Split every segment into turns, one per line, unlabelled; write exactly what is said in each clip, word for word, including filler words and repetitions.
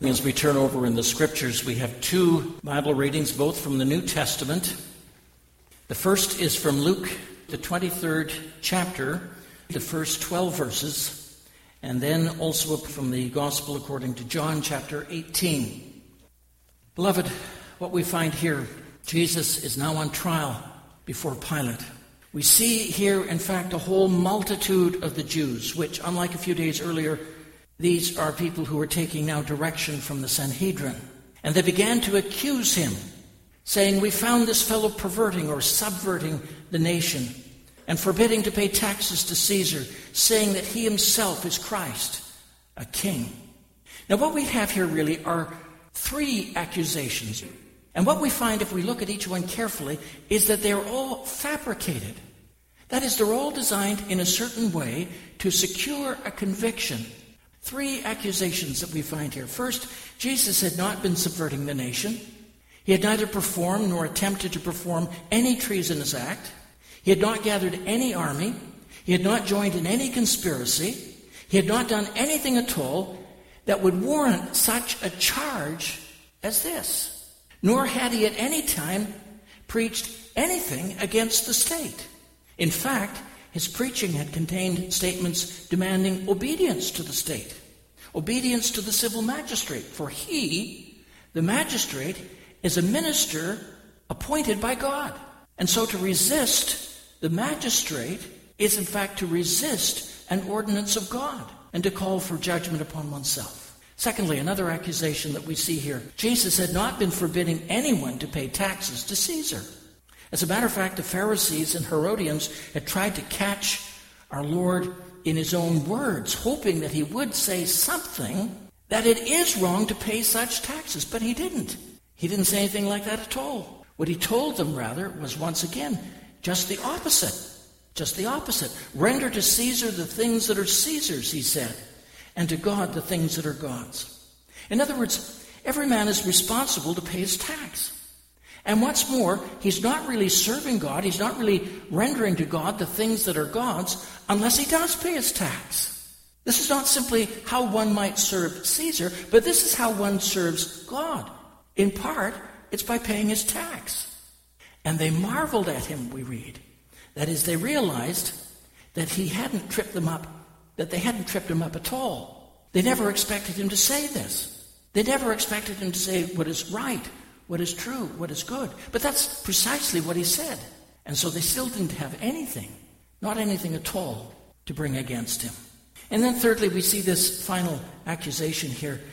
As we turn over in the Scriptures, we have two Bible readings, both from the New Testament. The first is from Luke, the twenty-third chapter, the first twelve verses, and then also from the Gospel according to John, chapter eighteen. Beloved, what we find here, Jesus is now on trial before Pilate. We see here, in fact, a whole multitude of the Jews, which, unlike a few days earlier, these are people who are taking now direction from the Sanhedrin. And they began to accuse him, saying, "We found this fellow perverting or subverting the nation and forbidding to pay taxes to Caesar, saying that he himself is Christ, a king." Now what we have here really are three accusations. And what we find if we look at each one carefully is that they're all fabricated. That is, they're all designed in a certain way to secure a conviction. Three accusations that we find here. First, Jesus had not been subverting the nation. He had neither performed nor attempted to perform any treasonous act. He had not gathered any army. He had not joined in any conspiracy. He had not done anything at all that would warrant such a charge as this. Nor had he at any time preached anything against the state. In fact, his preaching had contained statements demanding obedience to the state, obedience to the civil magistrate, for he, the magistrate, is a minister appointed by God. And so to resist the magistrate is in fact to resist an ordinance of God and to call for judgment upon oneself. Secondly, another accusation that we see here, Jesus had not been forbidding anyone to pay taxes to Caesar. As a matter of fact, the Pharisees and Herodians had tried to catch our Lord in his own words, hoping that he would say something that it is wrong to pay such taxes, but he didn't. He didn't say anything like that at all. What he told them, rather, was once again just the opposite. Just the opposite. Render to Caesar the things that are Caesar's, he said, and to God the things that are God's. In other words, every man is responsible to pay his tax. And what's more, he's not really serving God, he's not really rendering to God the things that are God's unless he does pay his tax. This is not simply how one might serve Caesar, but this is how one serves God. In part, it's by paying his tax. And they marveled at him, we read. That is, they realized that he hadn't tripped them up, that they hadn't tripped him up at all. They never expected him to say this. They never expected him to say what is right, what is true, what is good. But that's precisely what he said. And so they still didn't have anything, not anything at all, to bring against him. And then thirdly, we see this final accusation here.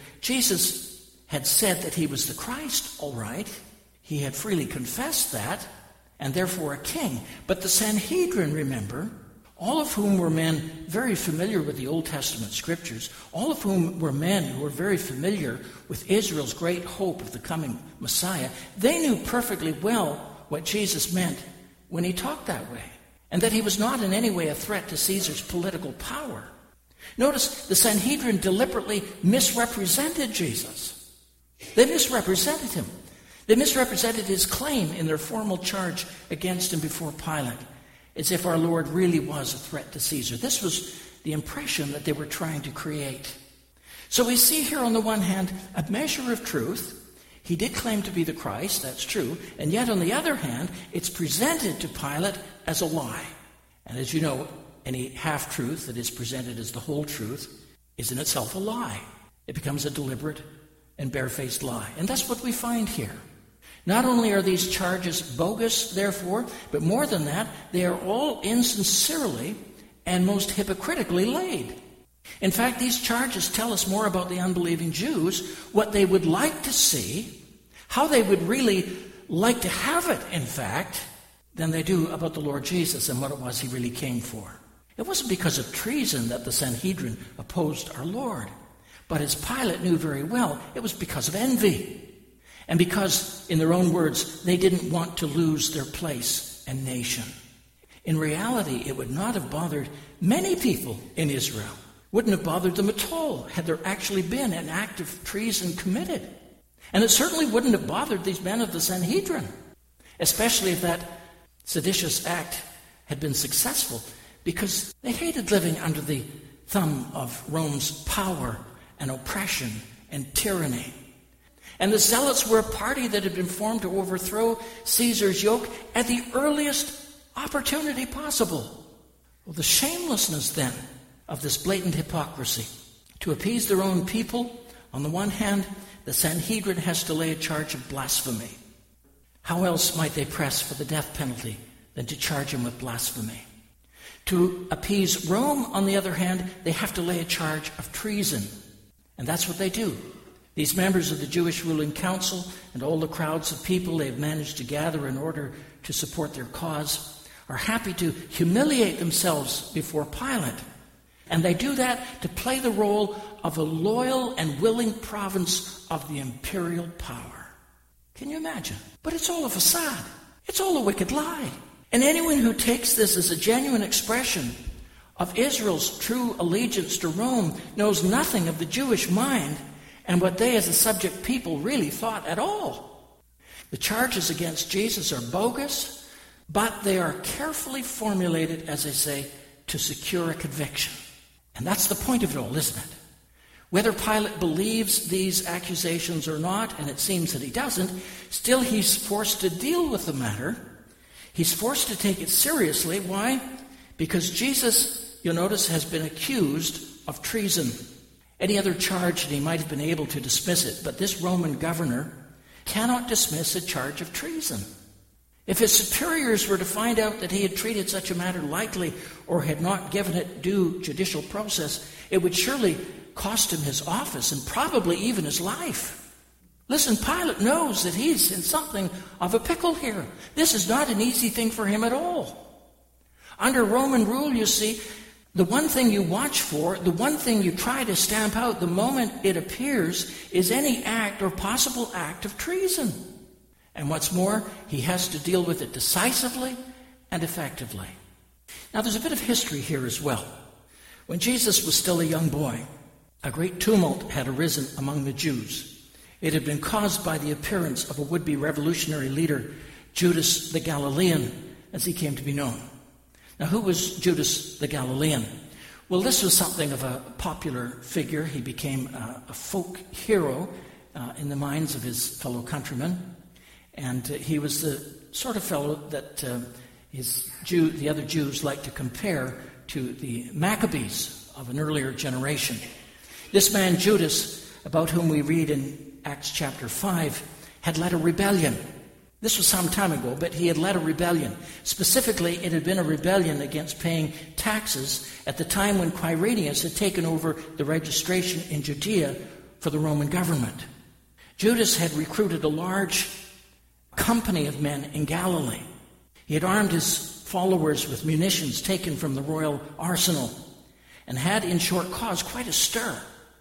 Jesus had said that he was the Christ, all right. He had freely confessed that, and therefore a king. But the Sanhedrin, remember, all of whom were men very familiar with the Old Testament Scriptures, all of whom were men who were very familiar with Israel's great hope of the coming Messiah, they knew perfectly well what Jesus meant when he talked that way, and that he was not in any way a threat to Caesar's political power. Notice the Sanhedrin deliberately misrepresented Jesus. They misrepresented him. They misrepresented his claim in their formal charge against him before Pilate, as if our Lord really was a threat to Caesar. This was the impression that they were trying to create. So we see here on the one hand a measure of truth. He did claim to be the Christ, that's true, and yet on the other hand, it's presented to Pilate as a lie. And as you know, any half-truth that is presented as the whole truth is in itself a lie. It becomes a deliberate and barefaced lie. And that's what we find here. Not only are these charges bogus, therefore, but more than that, they are all insincerely and most hypocritically laid. In fact, these charges tell us more about the unbelieving Jews, what they would like to see, how they would really like to have it, in fact, than they do about the Lord Jesus and what it was he really came for. It wasn't because of treason that the Sanhedrin opposed our Lord, but as Pilate knew very well, it was because of envy. And because, in their own words, they didn't want to lose their place and nation. In reality, it would not have bothered many people in Israel. Wouldn't have bothered them at all had there actually been an act of treason committed. And it certainly wouldn't have bothered these men of the Sanhedrin, especially if that seditious act had been successful, because they hated living under the thumb of Rome's power and oppression and tyranny. And the Zealots were a party that had been formed to overthrow Caesar's yoke at the earliest opportunity possible. Well, the shamelessness then of this blatant hypocrisy. To appease their own people, on the one hand, the Sanhedrin has to lay a charge of blasphemy. How else might they press for the death penalty than to charge him with blasphemy? To appease Rome, on the other hand, they have to lay a charge of treason. And that's what they do. These members of the Jewish ruling council and all the crowds of people they've managed to gather in order to support their cause are happy to humiliate themselves before Pilate. And they do that to play the role of a loyal and willing province of the imperial power. Can you imagine? But it's all a facade. It's all a wicked lie. And anyone who takes this as a genuine expression of Israel's true allegiance to Rome knows nothing of the Jewish mind and what they as a subject people really thought at all. The charges against Jesus are bogus, but they are carefully formulated, as I say, to secure a conviction. And that's the point of it all, isn't it? Whether Pilate believes these accusations or not, and it seems that he doesn't, still he's forced to deal with the matter. He's forced to take it seriously. Why? Because Jesus, you'll notice, has been accused of treason. Any other charge, and he might have been able to dismiss it, but this Roman governor cannot dismiss a charge of treason. If his superiors were to find out that he had treated such a matter lightly or had not given it due judicial process, it would surely cost him his office and probably even his life. Listen, Pilate knows that he's in something of a pickle here. This is not an easy thing for him at all. Under Roman rule, you see, the one thing you watch for, the one thing you try to stamp out the moment it appears, is any act or possible act of treason. And what's more, he has to deal with it decisively and effectively. Now, there's a bit of history here as well. When Jesus was still a young boy, a great tumult had arisen among the Jews. It had been caused by the appearance of a would-be revolutionary leader, Judas the Galilean, as he came to be known. Now, who was Judas the Galilean? Well, this was something of a popular figure. He became a, a folk hero uh, in the minds of his fellow countrymen. And uh, he was the sort of fellow that uh, his Jew, the other Jews liked to compare to the Maccabees of an earlier generation. This man Judas, about whom we read in Acts chapter five, had led a rebellion. This was some time ago, but he had led a rebellion. Specifically, it had been a rebellion against paying taxes at the time when Quirinius had taken over the registration in Judea for the Roman government. Judas had recruited a large company of men in Galilee. He had armed his followers with munitions taken from the royal arsenal and had, in short, caused quite a stir.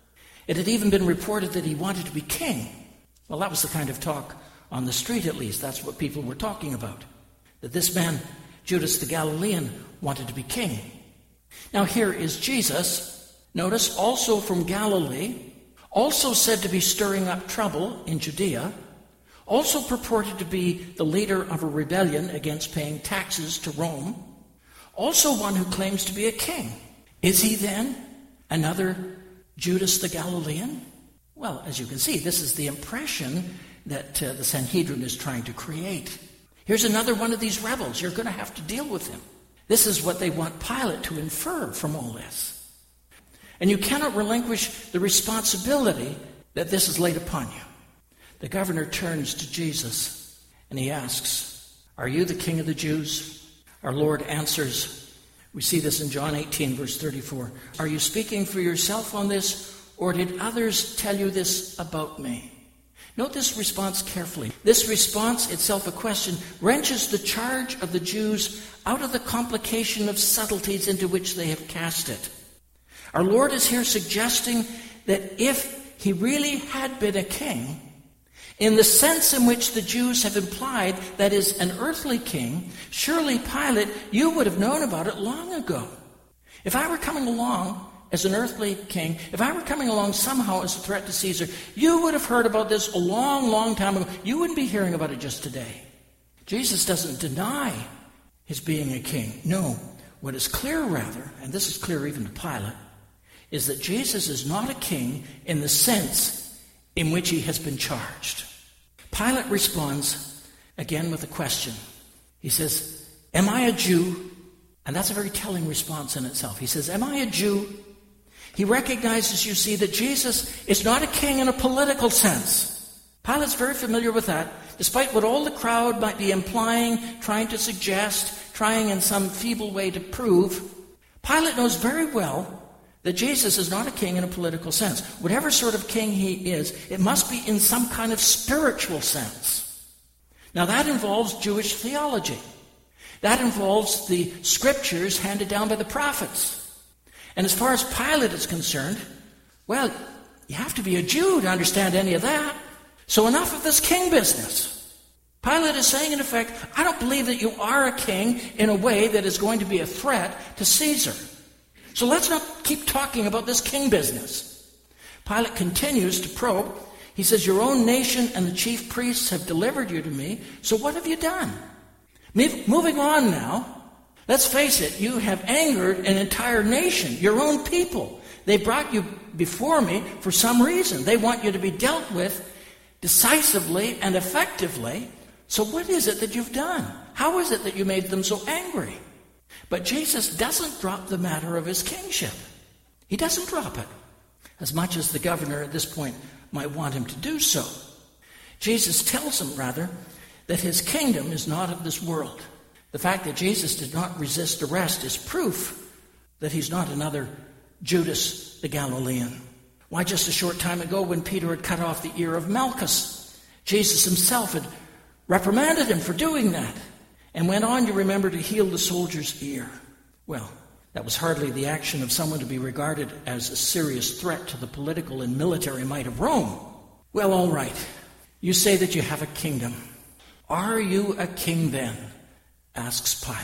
It had even been reported that he wanted to be king. Well, that was the kind of talk on the street, at least. That's what people were talking about. That this man, Judas the Galilean, wanted to be king. Now here is Jesus, notice, also from Galilee, also said to be stirring up trouble in Judea, also purported to be the leader of a rebellion against paying taxes to Rome, also one who claims to be a king. Is he then another Judas the Galilean? Well, as you can see, this is the impression that uh, the Sanhedrin is trying to create. Here's another one of these rebels. You're going to have to deal with him. This is what they want Pilate to infer from all this. And you cannot relinquish the responsibility that this is laid upon you. The governor turns to Jesus and he asks, "Are you the king of the Jews?" Our Lord answers, we see this in John eighteen, verse thirty-four, "Are you speaking for yourself on this, or did others tell you this about me?" Note this response carefully. This response, itself a question, wrenches the charge of the Jews out of the complication of subtleties into which they have cast it. Our Lord is here suggesting that if he really had been a king, in the sense in which the Jews have implied, that is, an earthly king, surely, Pilate, you would have known about it long ago. If I were coming along as an earthly king, if I were coming along somehow as a threat to Caesar, you would have heard about this a long, long time ago. You wouldn't be hearing about it just today. Jesus doesn't deny his being a king. No, what is clear rather, and this is clear even to Pilate, is that Jesus is not a king in the sense in which he has been charged. Pilate responds again with a question. He says, am I a Jew? And that's a very telling response in itself. He says, am I a Jew? He recognizes, you see, that Jesus is not a king in a political sense. Pilate's very familiar with that, despite what all the crowd might be implying, trying to suggest, trying in some feeble way to prove. Pilate knows very well that Jesus is not a king in a political sense. Whatever sort of king he is, it must be in some kind of spiritual sense. Now that involves Jewish theology. That involves the scriptures handed down by the prophets. And as far as Pilate is concerned, well, you have to be a Jew to understand any of that. So enough of this king business. Pilate is saying, in effect, I don't believe that you are a king in a way that is going to be a threat to Caesar. So let's not keep talking about this king business. Pilate continues to probe. He says, your own nation and the chief priests have delivered you to me, so what have you done? Moving on now, let's face it, you have angered an entire nation, your own people. They brought you before me for some reason. They want you to be dealt with decisively and effectively. So what is it that you've done? How is it that you made them so angry? But Jesus doesn't drop the matter of his kingship. He doesn't drop it, as much as the governor at this point might want him to do so. Jesus tells him, rather, that his kingdom is not of this world. The fact that Jesus did not resist arrest is proof that he's not another Judas the Galilean. Why, just a short time ago when Peter had cut off the ear of Malchus, Jesus himself had reprimanded him for doing that and went on, you remember, to heal the soldier's ear. Well, that was hardly the action of someone to be regarded as a serious threat to the political and military might of Rome. Well, all right. You say that you have a kingdom. Are you a king then? Asks Pilate.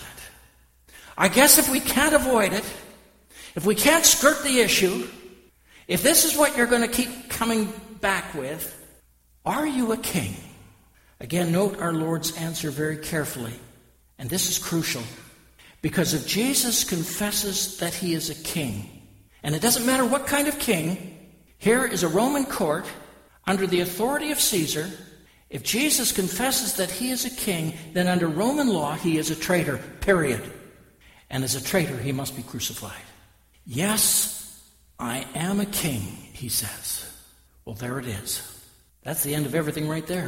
I guess if we can't avoid it, if we can't skirt the issue, if this is what you're going to keep coming back with, are you a king? Again, note our Lord's answer very carefully. And this is crucial. Because if Jesus confesses that he is a king, and it doesn't matter what kind of king, here is a Roman court under the authority of Caesar. If Jesus confesses that he is a king, then under Roman law he is a traitor, period. And as a traitor he must be crucified. Yes, I am a king, he says. Well, there it is. That's the end of everything right there.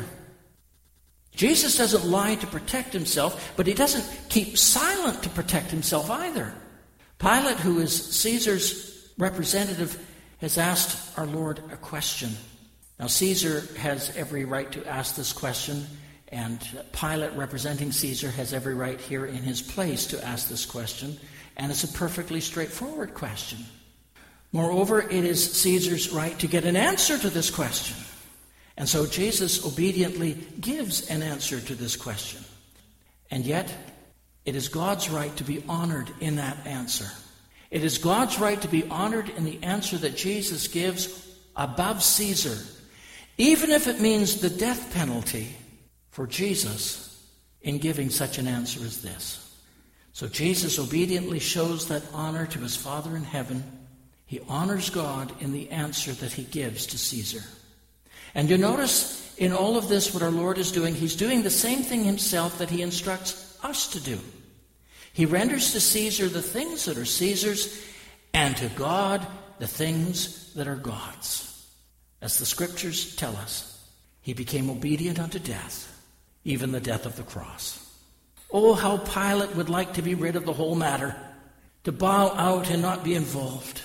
Jesus doesn't lie to protect himself, but he doesn't keep silent to protect himself either. Pilate, who is Caesar's representative, has asked our Lord a question. Now, Caesar has every right to ask this question, and Pilate, representing Caesar, has every right here in his place to ask this question, and it's a perfectly straightforward question. Moreover, it is Caesar's right to get an answer to this question. And so Jesus obediently gives an answer to this question. And yet, it is God's right to be honored in that answer. It is God's right to be honored in the answer that Jesus gives above Caesar, even if it means the death penalty for Jesus in giving such an answer as this. So Jesus obediently shows that honor to his Father in heaven. He honors God in the answer that he gives to Caesar. And you notice in all of this what our Lord is doing, he's doing the same thing himself that he instructs us to do. He renders to Caesar the things that are Caesar's, and to God the things that are God's. As the scriptures tell us, he became obedient unto death, even the death of the cross. Oh, how Pilate would like to be rid of the whole matter, to bow out and not be involved.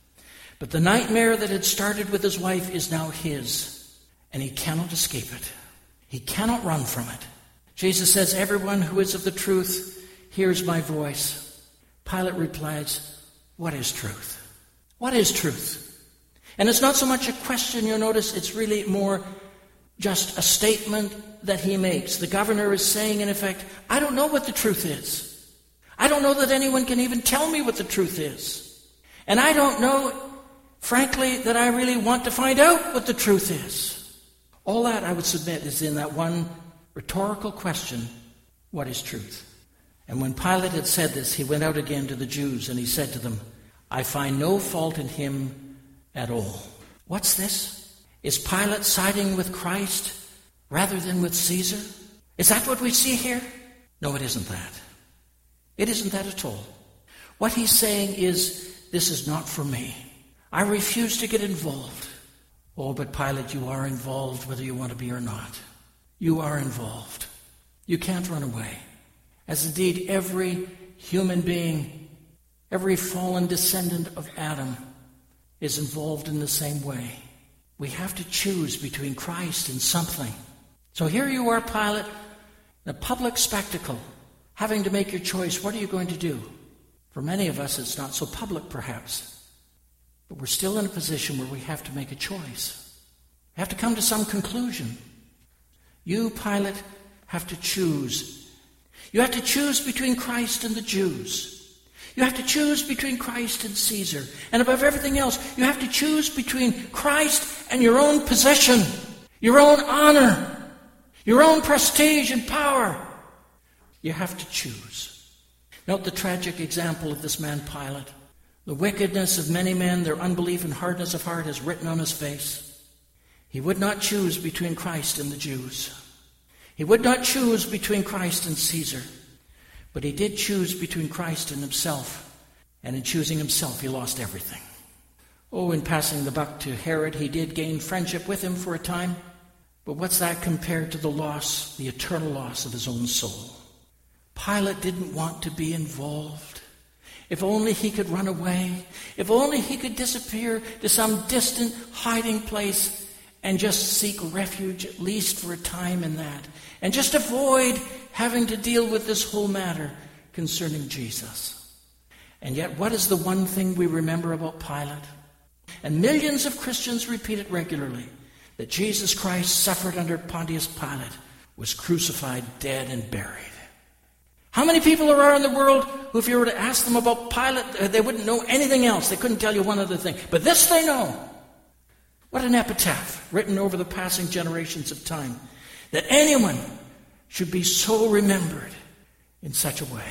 But the nightmare that had started with his wife is now his. And he cannot escape it. He cannot run from it. Jesus says, everyone who is of the truth hears my voice. Pilate replies, what is truth? What is truth? And it's not so much a question, you'll notice, it's really more just a statement that he makes. The governor is saying, in effect, I don't know what the truth is. I don't know that anyone can even tell me what the truth is. And I don't know, frankly, that I really want to find out what the truth is. All that, I would submit, is in that one rhetorical question, what is truth? And when Pilate had said this, he went out again to the Jews, and he said to them, I find no fault in him at all. What's this? Is Pilate siding with Christ rather than with Caesar? Is that what we see here? No, it isn't that. It isn't that at all. What he's saying is, this is not for me. I refuse to get involved. Oh, but Pilate, you are involved whether you want to be or not. You are involved. You can't run away. As indeed every human being, every fallen descendant of Adam is involved in the same way. We have to choose between Christ and something. So here you are, Pilate, in a public spectacle, having to make your choice. What are you going to do? For many of us, it's not so public, perhaps. But we're still in a position where we have to make a choice. We have to come to some conclusion. You, Pilate, have to choose. You have to choose between Christ and the Jews. You have to choose between Christ and Caesar. And above everything else, you have to choose between Christ and your own possession, your own honor, your own prestige and power. You have to choose. Note the tragic example of this man Pilate. The wickedness of many men, their unbelief and hardness of heart is written on his face. He would not choose between Christ and the Jews. He would not choose between Christ and Caesar. But he did choose between Christ and himself. And in choosing himself, he lost everything. Oh, in passing the buck to Herod, he did gain friendship with him for a time. But what's that compared to the loss, the eternal loss of his own soul? Pilate didn't want to be involved. If only he could run away. If only he could disappear to some distant hiding place and just seek refuge, at least for a time in that. And just avoid having to deal with this whole matter concerning Jesus. And yet, what is the one thing we remember about Pilate? And millions of Christians repeat it regularly, that Jesus Christ suffered under Pontius Pilate, was crucified, dead, and buried. How many people there are in the world who, if you were to ask them about Pilate, they wouldn't know anything else. They couldn't tell you one other thing. But this they know. What an epitaph written over the passing generations of time, that anyone should be so remembered in such a way.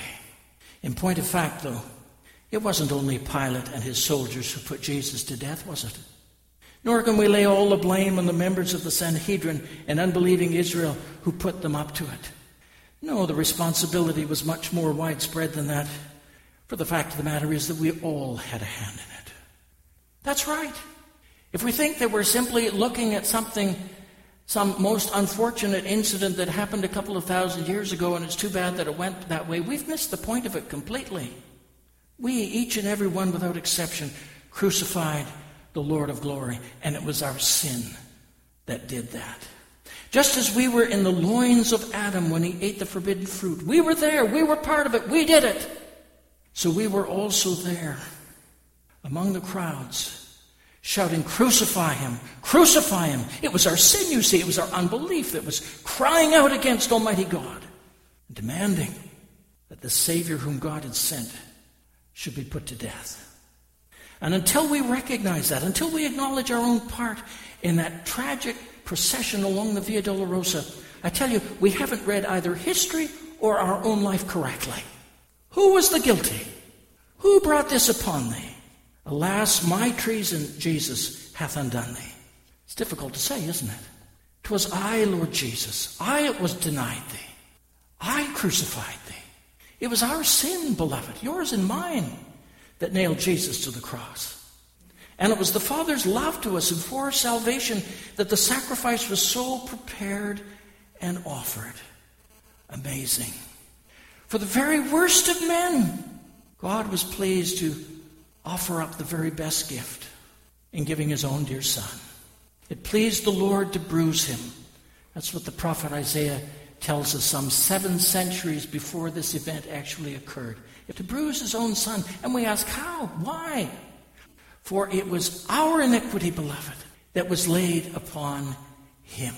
In point of fact, though, it wasn't only Pilate and his soldiers who put Jesus to death, was it? Nor can we lay all the blame on the members of the Sanhedrin and unbelieving Israel who put them up to it. No, the responsibility was much more widespread than that. For the fact of the matter is that we all had a hand in it. That's right. If we think that we're simply looking at something, some most unfortunate incident that happened a couple of thousand years ago, and it's too bad that it went that way, we've missed the point of it completely. We, each and every one without exception, crucified the Lord of glory, and it was our sin that did that. Just as we were in the loins of Adam when he ate the forbidden fruit, we were there, we were part of it, we did it. So we were also there among the crowds, shouting, "Crucify him, crucify him." It was our sin, you see, it was our unbelief that was crying out against Almighty God, and demanding that the Savior whom God had sent should be put to death. And until we recognize that, until we acknowledge our own part in that tragic procession along the Via Dolorosa, I tell you, we haven't read either history or our own life correctly. Who was the guilty? Who brought this upon thee? Alas, my treason, Jesus, hath undone thee. It's difficult to say, isn't it? 'Twas I, Lord Jesus. I it was denied thee. I crucified thee. It was our sin, beloved, yours and mine, that nailed Jesus to the cross. And it was the Father's love to us and for our salvation that the sacrifice was so prepared and offered. Amazing. For the very worst of men, God was pleased to offer up the very best gift in giving his own dear Son. It pleased the Lord to bruise him. That's what the prophet Isaiah tells us some seven centuries before this event actually occurred. To bruise his own Son. And we ask, how? Why? For it was our iniquity, beloved, that was laid upon him.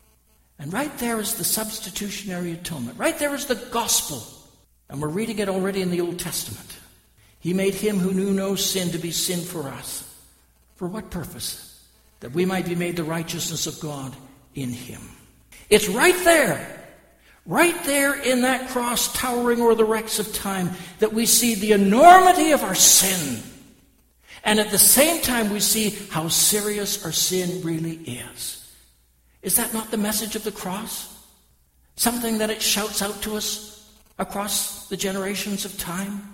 And right there is the substitutionary atonement. Right there is the gospel. And we're reading it already in the Old Testament. He made him who knew no sin to be sin for us. For what purpose? That we might be made the righteousness of God in him. It's right there. Right there in that cross towering o'er the wrecks of time that we see the enormity of our sin And at the same time, we see how serious our sin really is. Is that not the message of the cross? Something that it shouts out to us across the generations of time?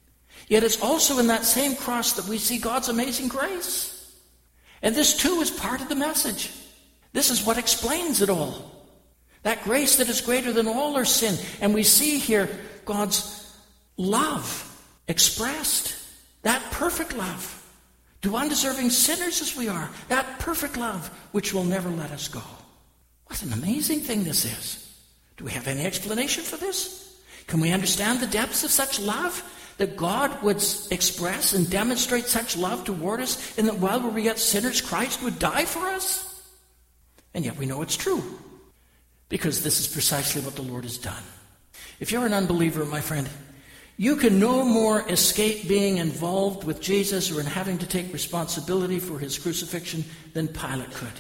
Yet it's also in that same cross that we see God's amazing grace. And this too is part of the message. This is what explains it all. That grace that is greater than all our sin. And we see here God's love expressed. That perfect love. To undeserving sinners as we are. That perfect love which will never let us go. What an amazing thing this is. Do we have any explanation for this? Can we understand the depths of such love? That God would express and demonstrate such love toward us, and that while we were yet sinners, Christ would die for us? And yet we know it's true. Because this is precisely what the Lord has done. If you're an unbeliever, my friend, you can no more escape being involved with Jesus or in having to take responsibility for his crucifixion than Pilate could.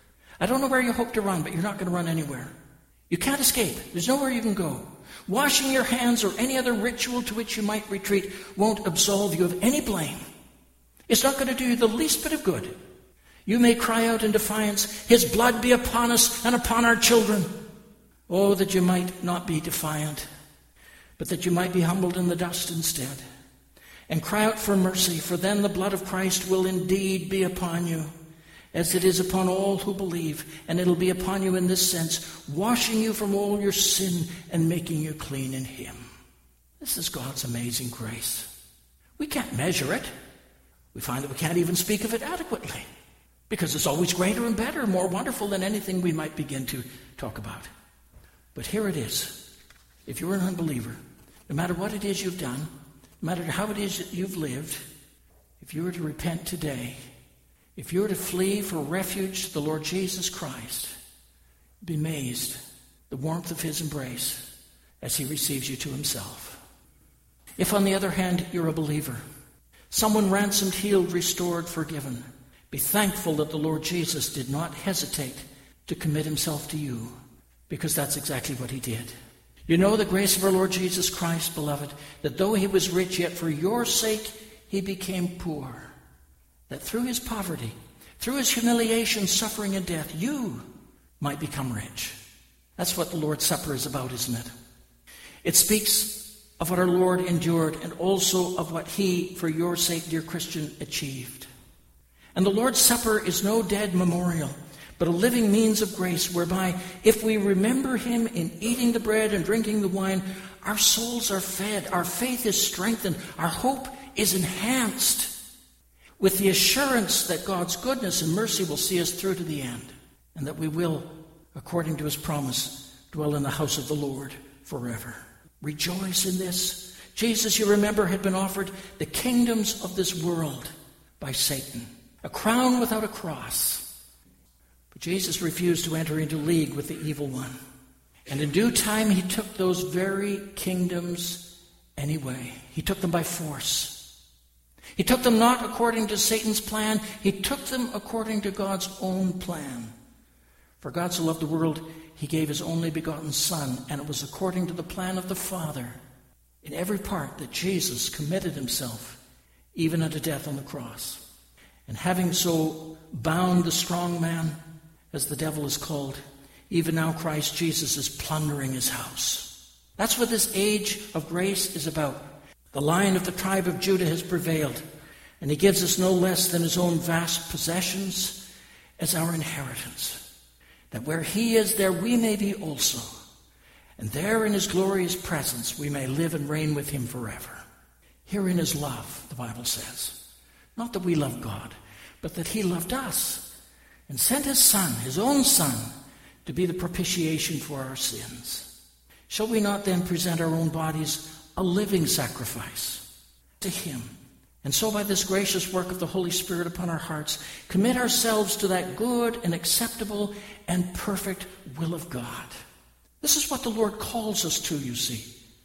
I don't know where you hope to run, but you're not going to run anywhere. You can't escape. There's nowhere you can go. Washing your hands or any other ritual to which you might retreat won't absolve you of any blame. It's not going to do you the least bit of good. You may cry out in defiance, his blood be upon us and upon our children. Oh, that you might not be defiant, but that you might be humbled in the dust instead. And cry out for mercy, for then the blood of Christ will indeed be upon you, as it is upon all who believe, and it'll be upon you in this sense, washing you from all your sin and making you clean in him. This is God's amazing grace. We can't measure it. We find that we can't even speak of it adequately, because it's always greater and better, more wonderful than anything we might begin to talk about. But here it is. If you're an unbeliever, no matter what it is you've done, no matter how it is that you've lived, if you were to repent today, if you were to flee for refuge to the Lord Jesus Christ, be amazed the warmth of his embrace as he receives you to himself. If, on the other hand, you're a believer, someone ransomed, healed, restored, forgiven, be thankful that the Lord Jesus did not hesitate to commit himself to you, because that's exactly what he did. You know the grace of our Lord Jesus Christ, beloved, that though he was rich, yet for your sake he became poor. That through his poverty, through his humiliation, suffering, and death, you might become rich. That's what the Lord's Supper is about, isn't it? It speaks of what our Lord endured and also of what he, for your sake, dear Christian, achieved. And the Lord's Supper is no dead memorial, but a living means of grace whereby if we remember him in eating the bread and drinking the wine, our souls are fed, our faith is strengthened, our hope is enhanced, with the assurance that God's goodness and mercy will see us through to the end, and that we will, according to his promise, dwell in the house of the Lord forever. Rejoice in this. Jesus, you remember, had been offered the kingdoms of this world by Satan, a crown without a cross. But Jesus refused to enter into league with the evil one. And in due time, he took those very kingdoms anyway. He took them by force. He took them not according to Satan's plan. He took them according to God's own plan. For God so loved the world, he gave his only begotten Son, and it was according to the plan of the Father, in every part, that Jesus committed himself, even unto death on the cross. And having so bound the strong man, as the devil is called, even now Christ Jesus is plundering his house. That's what this age of grace is about. The Lion of the tribe of Judah has prevailed, and he gives us no less than his own vast possessions as our inheritance, that where he is, there we may be also, and there in his glorious presence we may live and reign with him forever. Herein is love, the Bible says. Not that we love God, but that he loved us and sent his Son, his own Son, to be the propitiation for our sins. Shall we not then present our own bodies a living sacrifice to him? And so by this gracious work of the Holy Spirit upon our hearts, commit ourselves to that good and acceptable and perfect will of God. This is what the Lord calls us to, you see.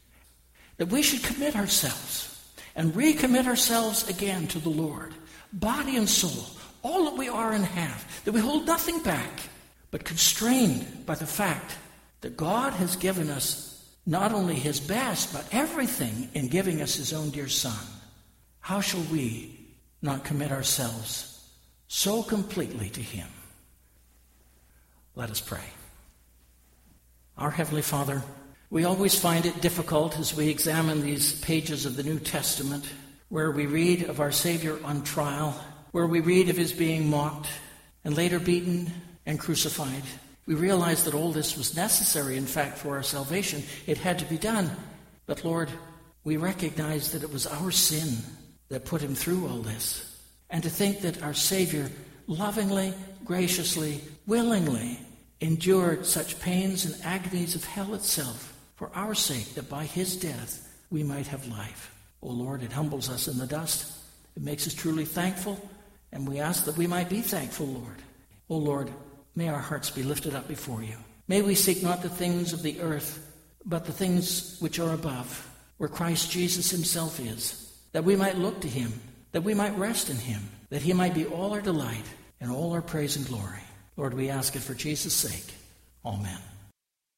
That we should commit ourselves and recommit ourselves again to the Lord, body and soul, all that we are and have, that we hold nothing back, but constrained by the fact that God has given us not only his best, but everything in giving us his own dear Son. How shall we not commit ourselves so completely to him. Let us pray. Our Heavenly Father, we always find it difficult as we examine these pages of the New Testament, where we read of our Savior on trial, where we read of his being mocked and later beaten and crucified. We realize that all this was necessary, in fact, for our salvation. It had to be done. But Lord, we recognize that it was our sin that put him through all this. And to think that our Savior lovingly, graciously, willingly endured such pains and agonies of hell itself for our sake, that by his death we might have life. Oh Lord, it humbles us in the dust. It makes us truly thankful, and we ask that we might be thankful, Lord. Oh Lord, may our hearts be lifted up before you. May we seek not the things of the earth, but the things which are above, where Christ Jesus himself is, that we might look to him, that we might rest in him, that he might be all our delight and all our praise and glory. Lord, we ask it for Jesus' sake. Amen.